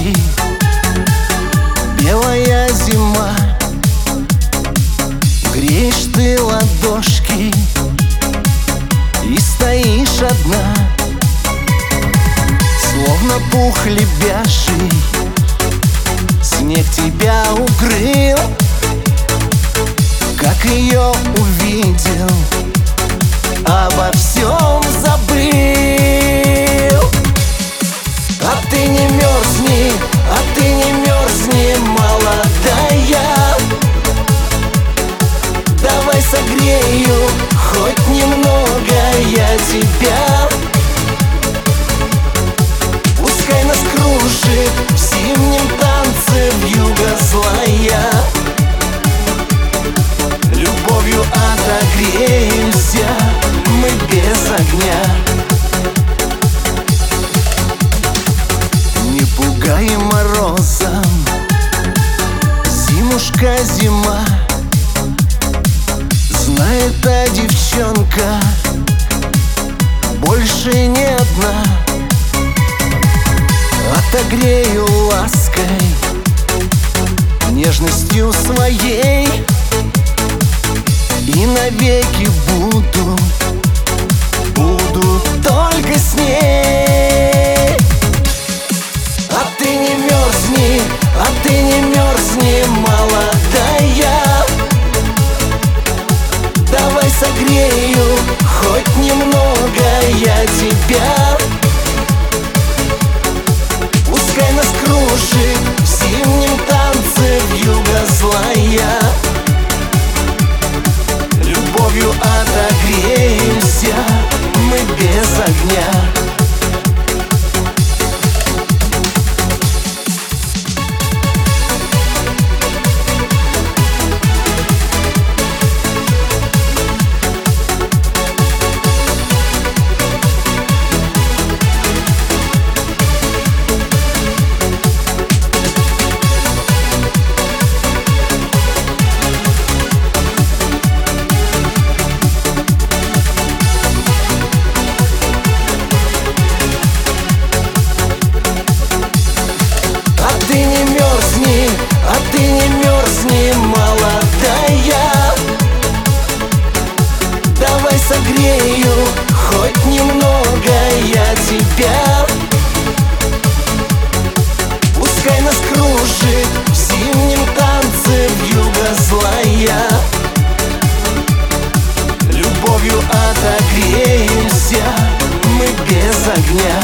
краски. Белая зима, греешь ты ладошки и стоишь одна, словно пух лебяжий. Снег тебя укрыл, как ее увидел, обо всем забыл. А ты не мерзни, а ты не мерзни, молодая. Давай согрею хоть немного я тебя. Пускай нас кружит в зимнем танце вьюга злая. Любовью отогреемся мы без огня. Не пугай морозом, зимушка, зима. Знает та девчонка, больше не одна. Отогрею лаской, нежностью своей, и навеки буду только с ней. А ты не мерзни, а ты не мерзни, молодая. Давай согрею хоть немного я тебя. Пускай нас кружит в зимнем танце вьюга злая. Любовью отогреемся мы без огня. А ты не мерзни, молодая. Давай согрею хоть немного я тебя. Пускай нас кружит в зимнем танце вьюга злая. Любовью отогреемся мы без огня.